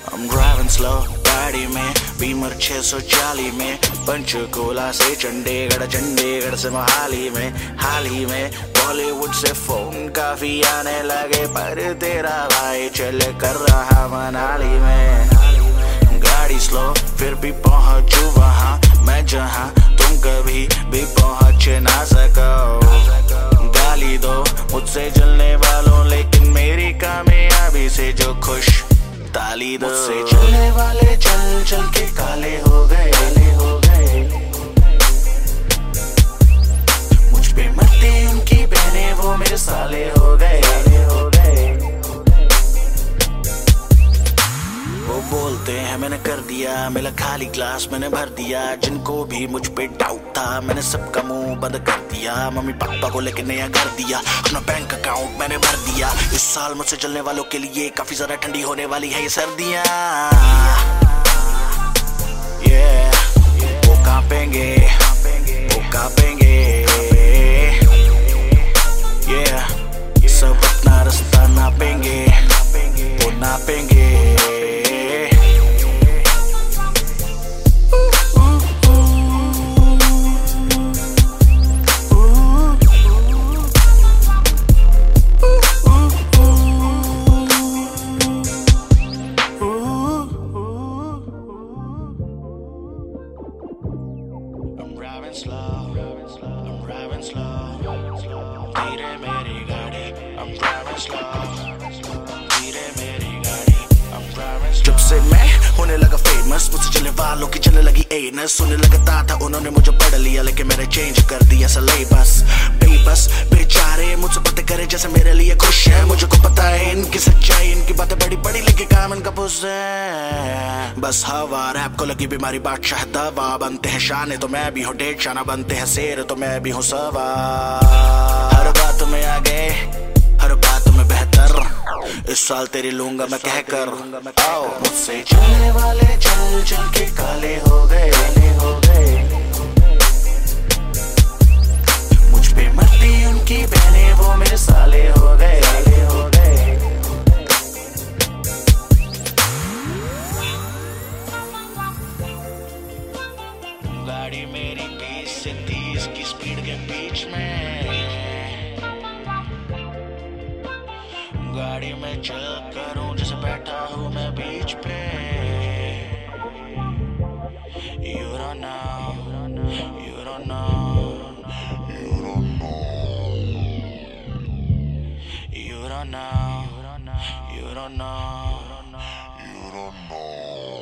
I'm driving slow गाड़ी में Beamer 640 में पंचकूला से चंडीगढ़ से मोहाली में हाल ही में बॉलीवुड से फोन काफी आने लगे पर तेरा भाई चल कर रहा मनाली में। गाड़ी स्लो फिर भी पहुंचू वहाँ मैं जहाँ तुम कभी भी पहुंच ना सको। गाली दो मुझसे जलने वालों लेकिन मेरी कामयाबी से जो खुश ताली दो। मुझसे चलने वाले चल चल के काले हो गए मुझ पे मरती उनकी बहनें वो मेरे साले हो गए। वो बोलते हैं मैंने कर दिया मेरा खाली ग्लास मैंने भर दिया। जिनको भी मुझ पे डाउट था मैंने सबका मुंह बंद कर दिया। मम्मी पापा को लेके नया घर दिया अपना बैंक अकाउंट मैंने भर दिया। इस साल मुझसे चलने वालों के लिए काफी ज्यादा ठंडी होने वाली है ये सर्दियाँ। वो कांपेंगे सब अपना रास्ता नापेंगे वो नापेंगे। I'm driving slow धीरे मेरी गाड़ी I'm driving slow धीरे मेरी गाड़ी I'm driving slow। जब से मैं होने लगा फेमस मुझसे चलने वालों की चलने लगी एनस। सुनने लगता था उन्होंने मुझे पढ़ लिया लेकिन मैंने चेंज कर दिया सिलेबस। बेबस बेचारे मुझसे बातें करे जैसे मेरे लिए खुश है। मुझे को पता है इनकी सच्चाई इनकी बातें बड़ी बड़ी लेकिन काम इनका पुस है। बस हवा रैप को लगी बीमारी बादशाह दवा बनते हैं शाने तो मैं भी हूँ डेढ़ शाना बनते हैं शेर तो मैं भी हूँ सवा। हर बात में आगे हर बात में बेहतर इस साल तेरी लूंगा मैं कह कर। आओ मुझसे चलने वाले चल चल के काले हो गए मुझ पे मरती उनकी बहनें वो मेरे साले हो गए। गाड़ी मेरी 20 से 30 की स्पीड के बीच में गाड़ी में चल करूं जैसे बैठा हूं मैं बीच पे। You don't know, you don't know, you don't know, you don't know, you don't know, you don't know।